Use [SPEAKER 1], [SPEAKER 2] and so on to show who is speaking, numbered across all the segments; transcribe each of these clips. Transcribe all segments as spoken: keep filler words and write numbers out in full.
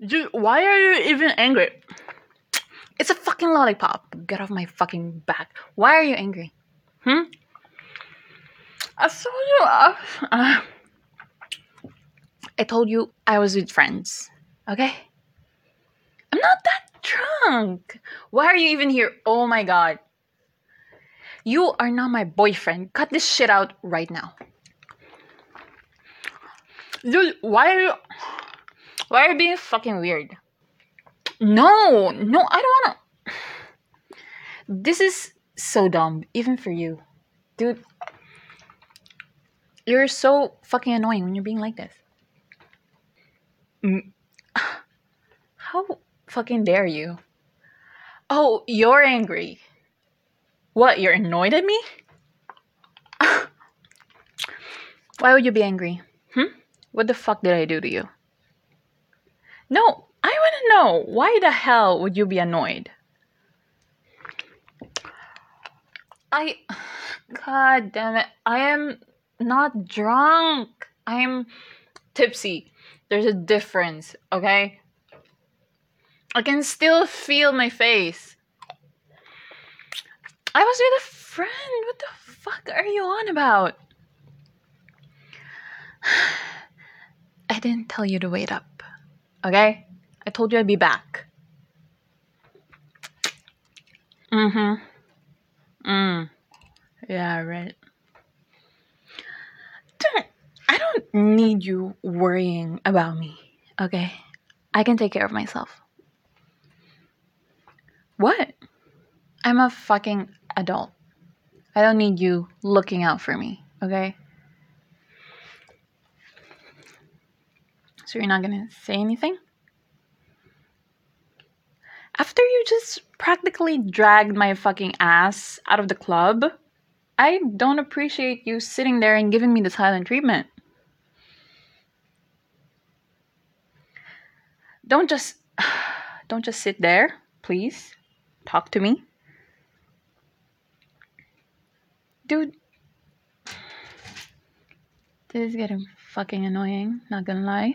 [SPEAKER 1] Dude, why are you even angry? It's a fucking lollipop. Get off my fucking back. Why are you angry? Hmm? I told you. Uh, uh, I told you I was with friends. Okay? I'm not that drunk. Why are you even here? Oh my god. You are not my boyfriend. Cut this shit out right now. Dude, why are you. Why are you being fucking weird? No, no, I don't wanna. This is so dumb, even for you. Dude, you're so fucking annoying when you're being like this. Mm, How fucking dare you? Oh, you're angry. What, you're annoyed at me? Why would you be angry? Hmm? What the fuck did I do to you? No, I wanna know. Why the hell would you be annoyed? I. God damn it. I am not drunk. I am tipsy. There's a difference, okay? I can still feel my face. I was with a friend. What the fuck are you on about? I didn't tell you to wait up, okay? I told you I'd be back. Mm-hmm. Mm. Yeah, right. Don't, I don't need you worrying about me, okay? I can take care of myself. What? I'm a fucking adult. I don't need you looking out for me, okay? So you're not gonna say anything? After you just practically dragged my fucking ass out of the club, I don't appreciate you sitting there and giving me the silent treatment. Don't just don't just sit there, please. Talk to me. Dude, this is getting fucking annoying, not gonna lie.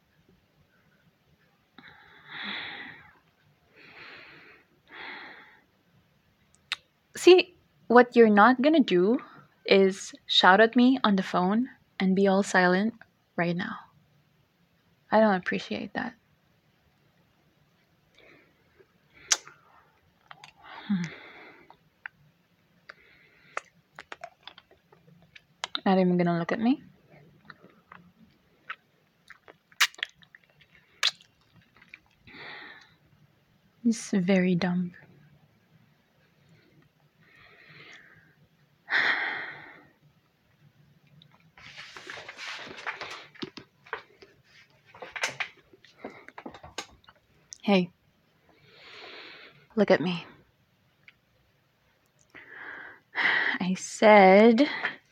[SPEAKER 1] See, what you're not gonna do is shout at me on the phone and be all silent right now. I don't appreciate that. Hmm. Not even gonna look at me. It's very dumb. Hey, look at me. I said,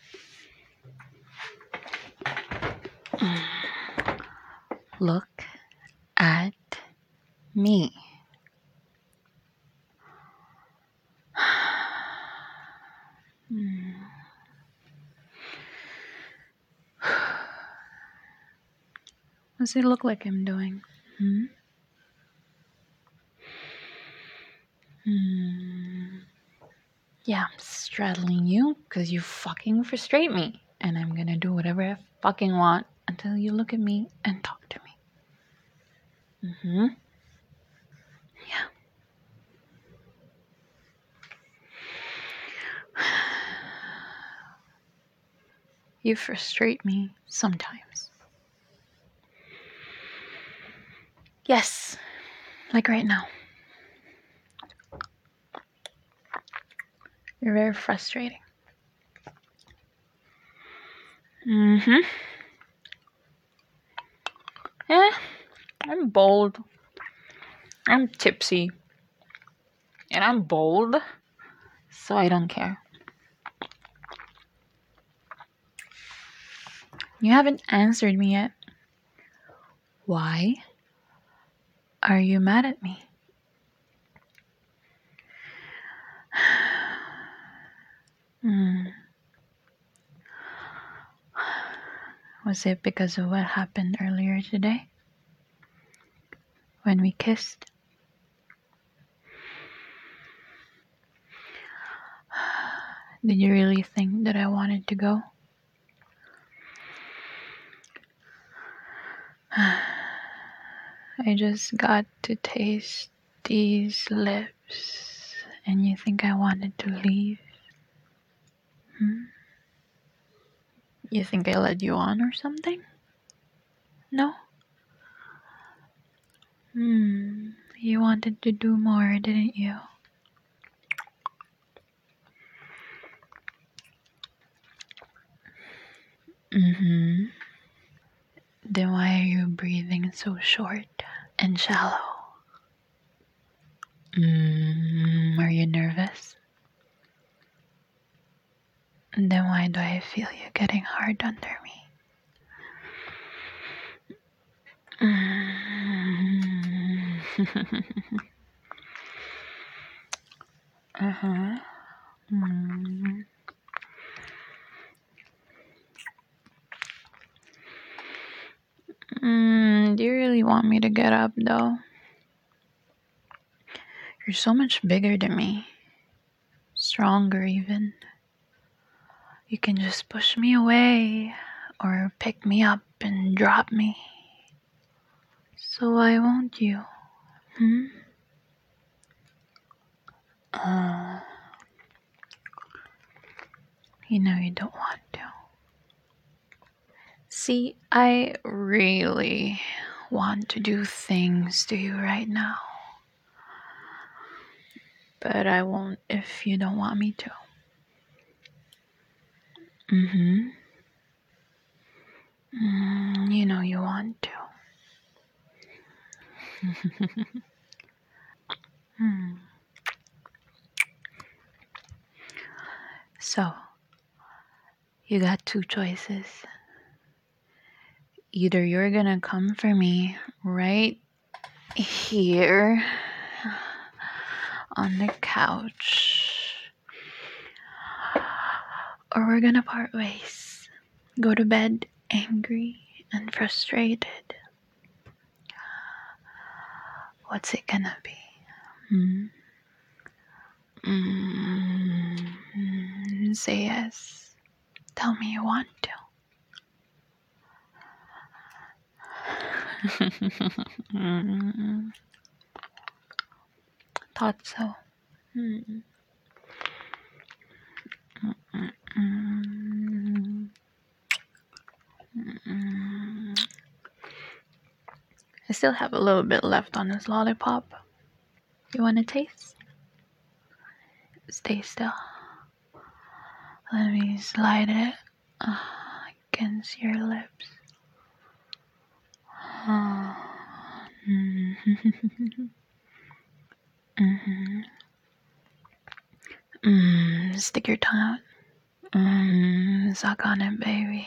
[SPEAKER 1] look at me. What does it look like I'm doing? Hmm? Hmm. Yeah, I'm straddling you because you fucking frustrate me. And I'm gonna do whatever I fucking want until you look at me and talk to me. Mm-hmm. Yeah. You frustrate me sometimes. Yes, like right now. You're very frustrating. Mm-hmm. Eh, I'm bold. I'm tipsy. And I'm bold. So I don't care. You haven't answered me yet. Why are you mad at me? Hmm. Was it because of what happened earlier today? when we kissed. Did you really think that I wanted to go? I just got to taste these lips, and you think I wanted to leave? Hmm? You think I led you on or something? No? Hmm. You wanted to do more, didn't you? Mm-hmm. Then why are you breathing so short and shallow? Mm, are you nervous? Then why do I feel you getting hard under me? Mm. uh-huh. Mm. Mm, do you really want me to get up though? You're so much bigger than me. Stronger even. You can just push me away or pick me up and drop me. So why won't you? Hmm? Uh, you know you don't want to. See, I really want to do things to you right now. But I won't if you don't want me to. Mm-hmm. Mm, you know you want to. Hmm. So, you got two choices. Either you're gonna come for me right here on the couch, or we're gonna part ways. Go to bed angry and frustrated. What's it gonna be? Hmm? Mm, say yes. Tell me you want to. mm, thought so. Mm, mm, mm, mm. I still have a little bit left on this lollipop. You want to taste? Stay still. Let me slide it uh, against your lips. mm-hmm. Mm, stick your tongue out. Mm, suck on it, baby.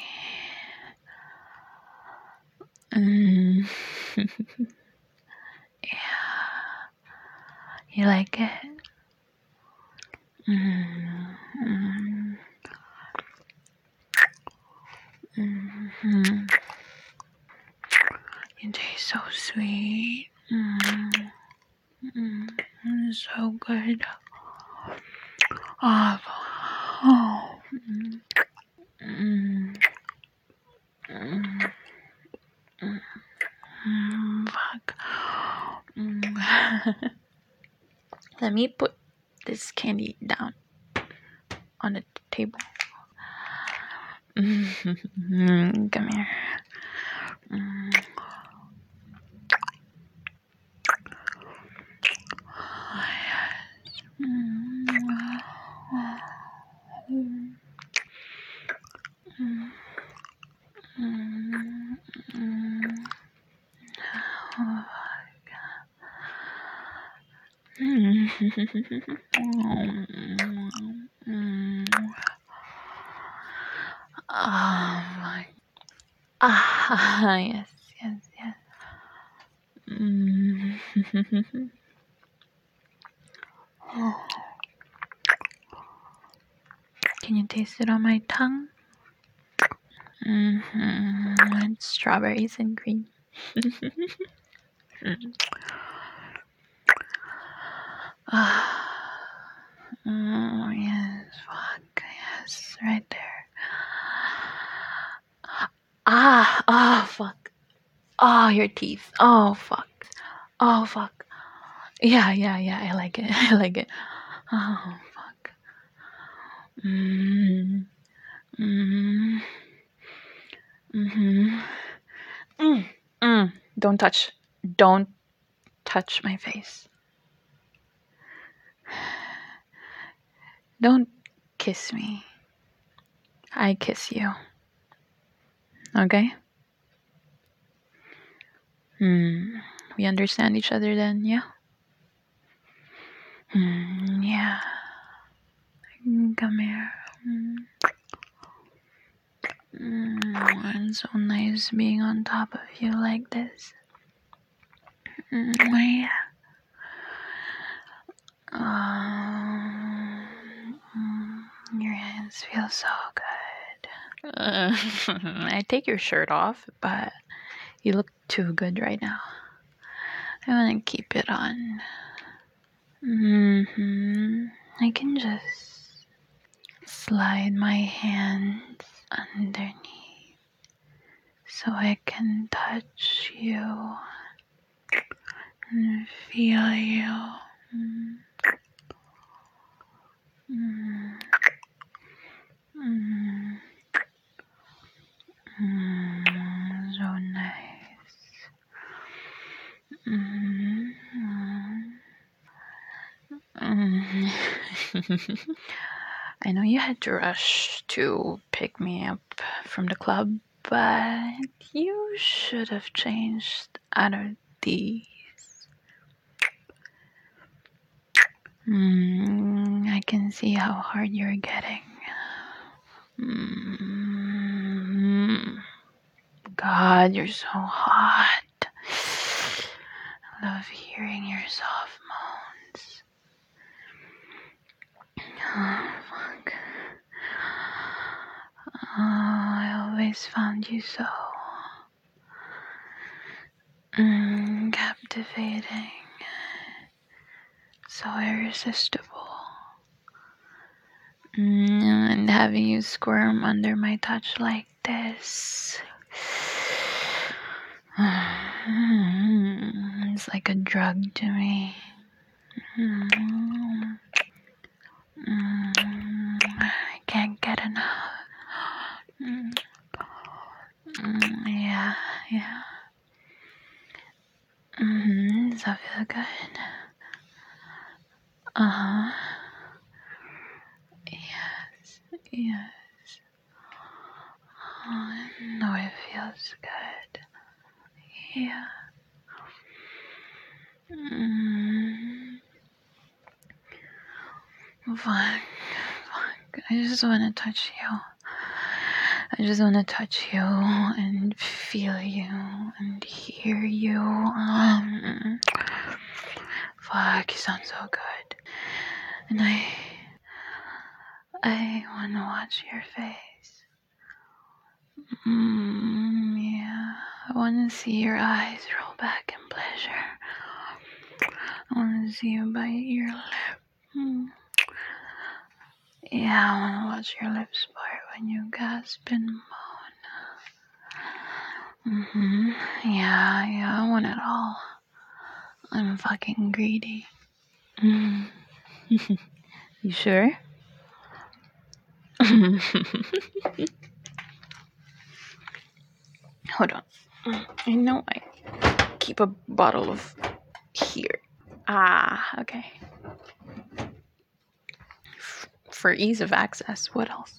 [SPEAKER 1] Mm. Yeah. You like it? Mm. Mm. Mm-hmm. You taste so sweet. Mm. Mm. So good. Oh. Oh. Mm. Mm. Mm. Mm. Fuck. Mm. Let me put this candy down on the table. Mm. Come here. Mm. Oh my. Ah, yes, yes, yes. Mm. Can you taste it on my tongue? Mm-hmm. It's strawberries and cream. Oh, yes, fuck, yes, right there. Ah, ah, fuck. Oh, your teeth. Oh, fuck. Oh, fuck. Yeah, yeah, yeah, I like it. I like it. Oh, fuck. Mm. Mm. Mm-hmm. Mm. Mm. Don't touch. Don't touch my face. Don't kiss me. I kiss you. Okay? Hmm. We understand each other then, yeah? Hmm. Yeah. Come here. Mm. Mm, it's so nice being on top of you like this. Mm, yeah. Um, mm, your hands feel so good. Uh, I take your shirt off, but you look too good right now. I want to keep it on. Mm-hmm. I can just slide my hands underneath so I can touch you and feel you. Mm. Mm. Mm. Mm. So nice. Mm. Mm. I know you had to rush to pick me up from the club, but you should have changed out of these. Mm, I can see how hard you're getting. Mm, God, you're so hot. I love hearing your soft moans. Oh, fuck. Oh, I always found you so mm, captivating, so irresistible. Mm, and having you squirm under my touch like this. It's like a drug to me. Mm, mm, I can't get enough. Mm, mm, yeah, yeah. Mm-hmm. Does that feel good? Uh-huh. Yes, yes. Oh, I know it feels good. Yeah. Mm. Fuck. Fuck. I just want to touch you. I just want to touch you and feel you and hear you. Um, fuck, you sound so good. And I, I want to watch your face. Mm, yeah, I want to see your eyes roll back in pleasure. I want to see you bite your lip. Mm. Yeah, I want to watch your lips part when you gasp and moan. Mm-hmm. Yeah, yeah, I want it all. I'm fucking greedy. Mm. You sure? Hold on. I know I keep a bottle of here. Ah, okay. F- for ease of access. What else?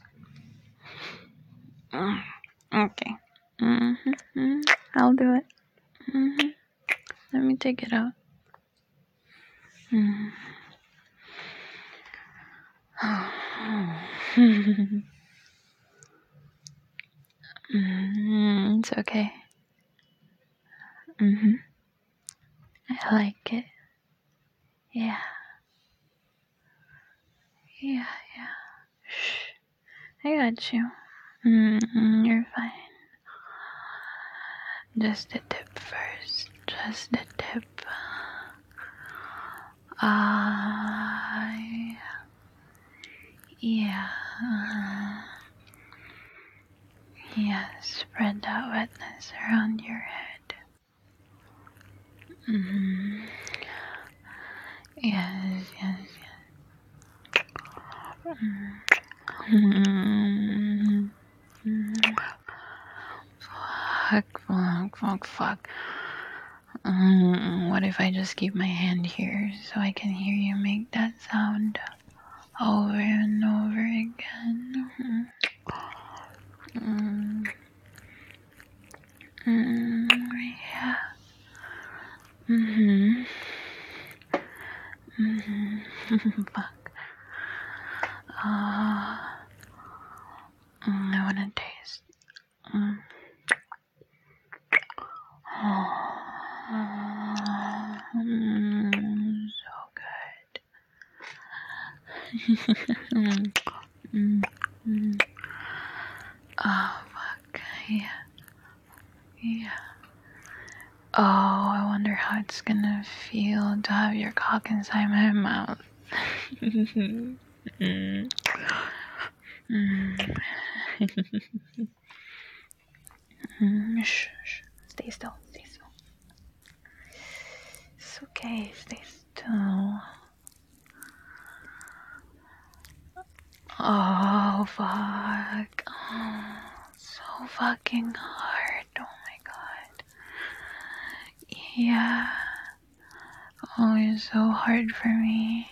[SPEAKER 1] Mm, okay. Mm-hmm. I'll do it. Mm-hmm. Let me take it out. Mm. Mm, it's okay. Mm-hmm. I like it. Yeah. Yeah, yeah. Shh. I got you. Mm-mm, you're fine. Just the tip first. Just the tip. I, yeah, uh, yes, spread that wetness around your head. Mm-hmm. Yes, yes, yes. Mm-hmm. Fuck, fuck, fuck, fuck. Mm, what if I just keep my hand here so I can hear you make that sound over and over again? Mm, mm, yeah. Mm-hmm. Mm-hmm. Fuck. Uh, mm, I wanna taste. Mm. Mm, so good. mm, mm, mm. Oh, fuck. Yeah. Yeah. Oh, I wonder how it's gonna feel to have your cock inside my mouth. mm. Mm. Mm. Shh, shh. Stay still. Stay still. It's okay. Stay still. Oh, fuck. Oh, so fucking hard. Oh my god. Yeah. Oh, you're so hard for me.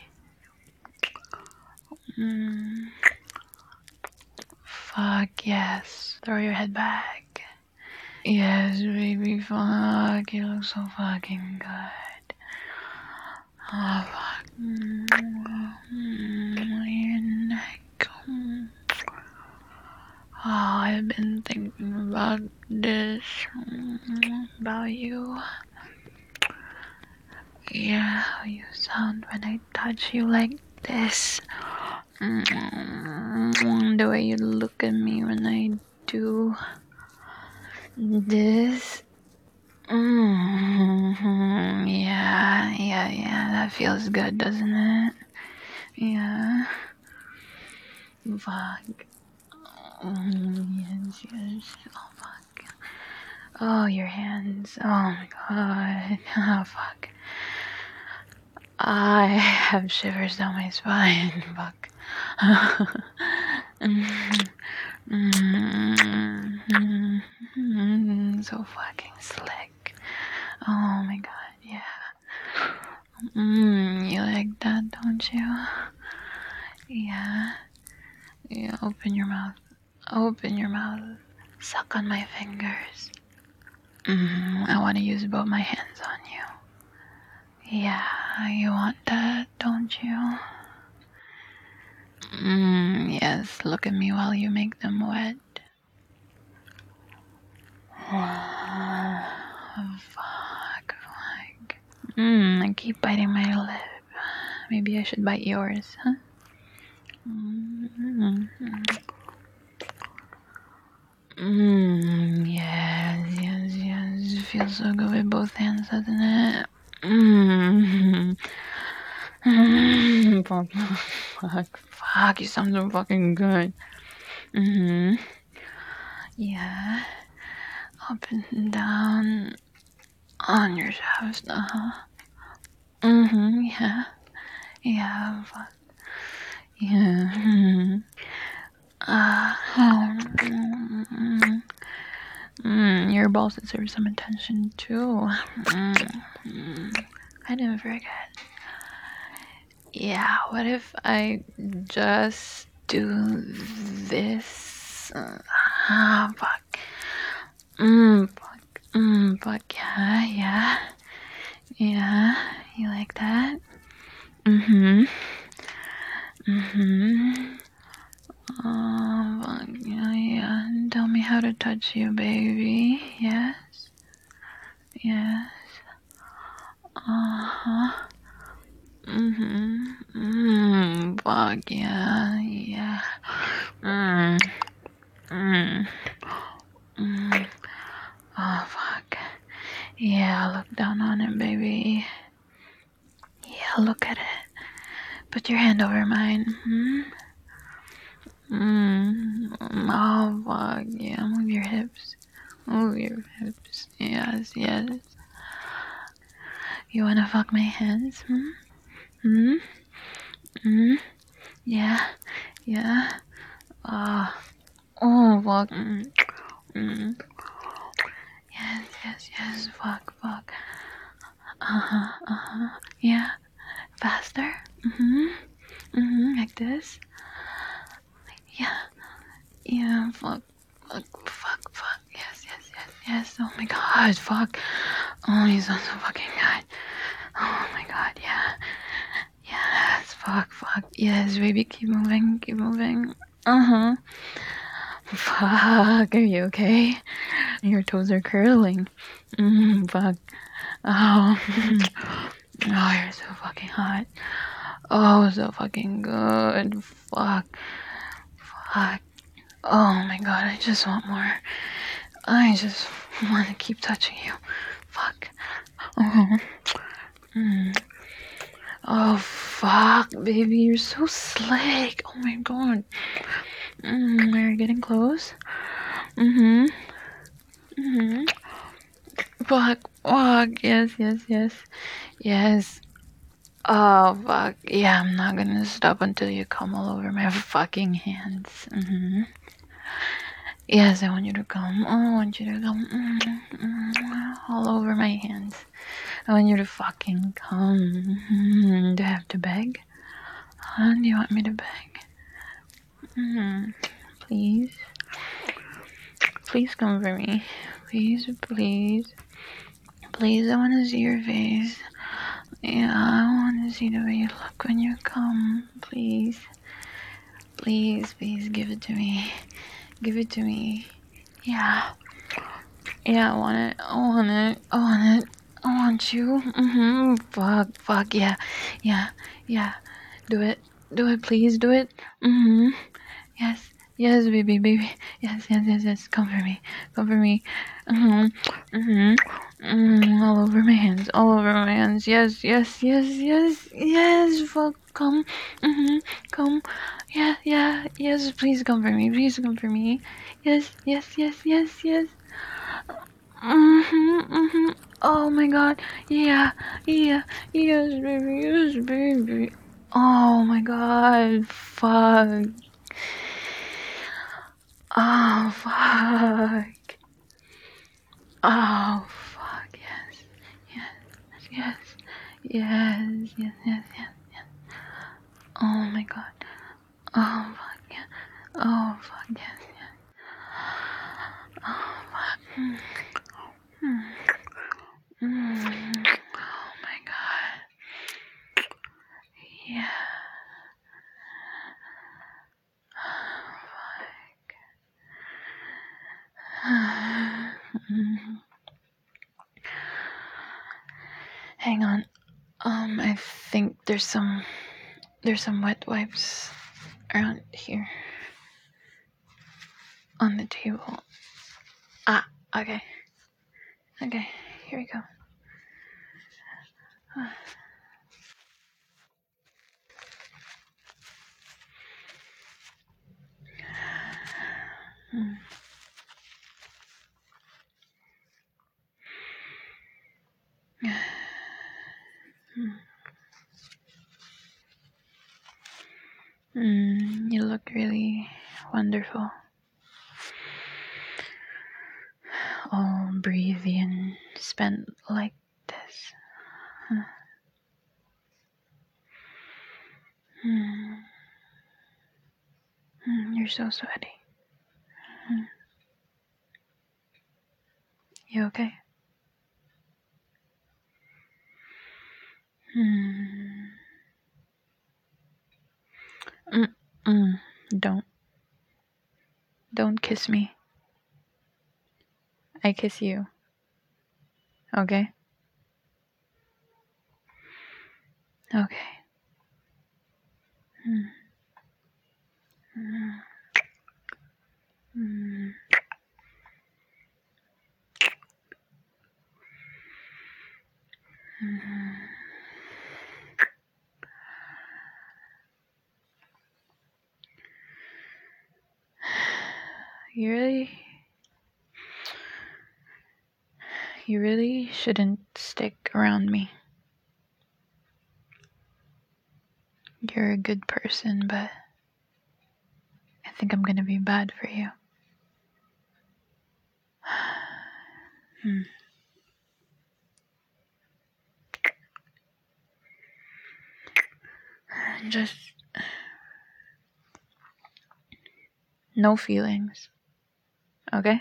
[SPEAKER 1] Mm. Fuck, yes. Throw your head back. Yes, baby, fuck. You look so fucking good. Oh, fuck. Mm. Your neck. Mm. Oh, I've been thinking about this. Mm. About you. Yeah, how you sound when I touch you like this. Mm, the way you look at me when I do this. Mm, yeah, yeah, yeah. That feels good, doesn't it? Yeah. Fuck. Mm, yes, yes. Oh, fuck. Oh, your hands. Oh, my god. Oh, fuck. I have shivers down my spine. Fuck. So fucking slick. Oh my god, yeah. Mm, you like that, don't you? Yeah. Yeah, open your mouth. Open your mouth. Suck on my fingers. Mm, I want to use both my hands on you. Yeah, you want that, don't you? Mm, yes, look at me while you make them wet. Oh, fuck, fuck. Mmm, I keep biting my lip. Maybe I should bite yours, huh? Mmm, mm, yes, yes, yes. It feels so good with both hands, doesn't it? Mmm. Mm, fuck, fuck, fuck, you sound so fucking good. Mm-hmm. Yeah. Up and down on your shaft, uh-huh. Mm-hmm, yeah. Yeah, fuck. Yeah. Mm-hmm. Uh, mm, mm, your balls deserve some attention too. Mm, mm, I didn't forget. Yeah, what if I just do this? Uh, ah, fuck. Mm, fuck. Mm, fuck. Yeah, yeah. Yeah, you like that? Mm-hmm. Mm-hmm. Oh, fuck. Yeah, yeah. Tell me how to touch you, baby. Yes? Yes. Uh-huh. Mm-hmm. Mm, fuck, yeah, yeah. Mm. Mm. Mm. Oh, fuck. Yeah, look down on it, baby. Yeah, look at it. Put your hand over mine. Hmm? Mm. Oh, fuck. Yeah, move your hips. Move your hips. Yes, yes. You wanna fuck my hands? Hmm? Hmm? Hmm? Yeah. Yeah. Ah. Oh, fuck. Mm. Mm. Yes, yes, yes. Fuck, fuck. Uh-huh, uh-huh. Yeah. Faster. Mm-hmm. Mm-hmm. Like this. Yeah. Yeah. Fuck. Fuck, fuck, fuck. Yes, yes, yes, yes. Oh my god, fuck. Oh, he's so fucking good. Oh my god, yeah. Yes, fuck, fuck. Yes, baby, keep moving, keep moving. Uh-huh. Fuck, are you okay? Your toes are curling. Mm, fuck. Oh. Oh, you're so fucking hot. Oh, so fucking good. Fuck. Fuck. Oh my god, I just want more. I just want to keep touching you. Fuck. Oh. Mm. Oh, fuck, baby, you're so slick. Oh my god. Mm, we're getting close. Mm-hmm. Mm-hmm. Fuck, fuck, yes, yes, yes. Yes. Oh, fuck. Yeah, I'm not gonna stop until you come all over my fucking hands. Mm-hmm. Yes, I want you to come. Oh, I want you to come. Mm-hmm. All over my hands. I want you to fucking come. Mm-hmm. Do I have to beg? Huh? Do you want me to beg? Mm-hmm. Please. Please come for me. Please, please. Please, I want to see your face. Yeah, I want to see the way you look when you come. Please. Please, please give it to me. Give it to me. Yeah. Yeah, I want it. I want it. I want it. I want you. Mm-hmm. Fuck. Fuck. Yeah. Yeah. Yeah. Do it. Do it, please. Do it. Mm-hmm. Yes. Yes, baby, baby. Yes, yes, yes, yes. Come for me. Come for me. Mm-hmm. Mm-hmm. Mm, all over my hands. All over my hands. Yes, yes, yes, yes, yes. Fuck. Come. Mm-hmm. Come. Yeah, yeah. Yes, please come for me. Please come for me. Yes, yes, yes, yes, yes. Mm-hmm. Mm-hmm. Oh my god. Yeah. Yeah. Yes, baby. Yes, baby. Oh my god. Fuck. Oh, fuck. Oh, fuck. Yes. Yes. Yes. Yes. Yes. Yes. Yes. Yes. Oh my god. Oh, fuck. Yeah. Oh, fuck. Yes. Yes. Oh, fuck. Mm. Mm. Mm. Oh my god. Yeah. Oh, fuck. Mm. Hang on. Um, I think there's some there's some wet wipes around here on the table. Ah, okay. Okay, here we go. Mm. Mm, you look really wonderful. All breathy and spent like this. Huh. Mm. Mm, you're so sweaty. Mm. You okay? Mm. Mm. Mm. Don't. Don't kiss me. I kiss you. Okay? Okay. Mm. Mm. Mm. Mm. You really, you really shouldn't stick around me. You're a good person, but I think I'm gonna be bad for you. hmm. Just no feelings, okay?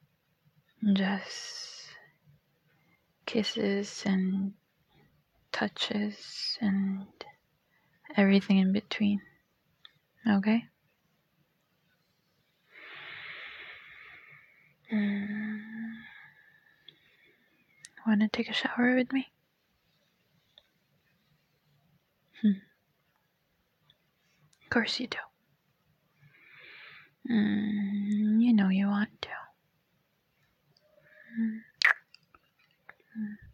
[SPEAKER 1] Just kisses and touches and everything in between, okay? Mm. Wanna take a shower with me? Hmm. Of course you do. Mm, you know you want to. Mm. Mm.